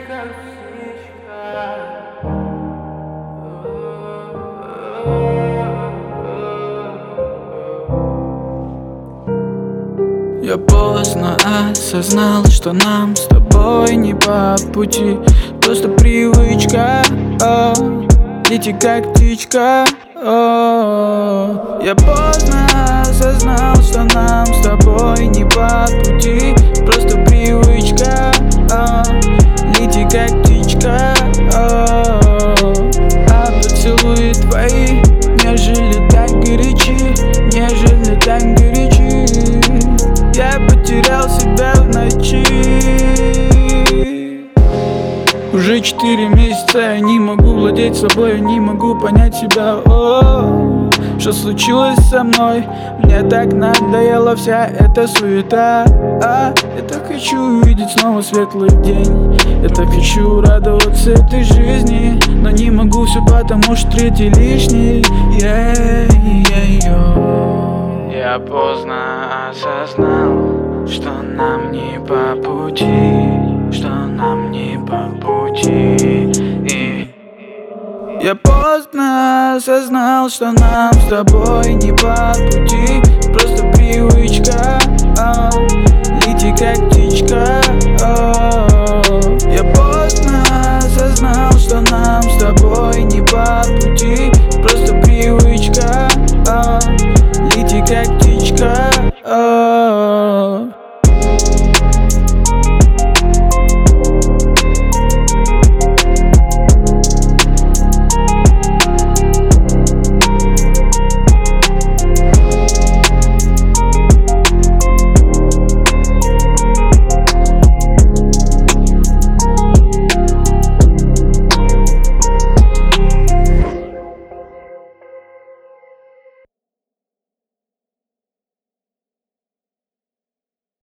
как птичка. Я поздно осознал, что нам с тобой не по пути. Просто привычка, лети как птичка. Я поздно осознал, что нам с тобой не по пути. Просто привычка, лети как птичка. А поцелуи твои нежели так горячи, нежели так горячи. Я потерял себя в ночи. Уже 4 месяца я не могу владеть собой, я не могу понять себя. Что случилось со мной? Мне так надоела вся эта суета. Я так хочу увидеть снова светлый день. Я так хочу радоваться этой жизни, но не могу все, потому что третий лишний. Я поздно осознал, что нам не по пути, что нам не по пути. Я поздно осознал, что нам с тобой не по пути. Просто привычка, лети как птичка.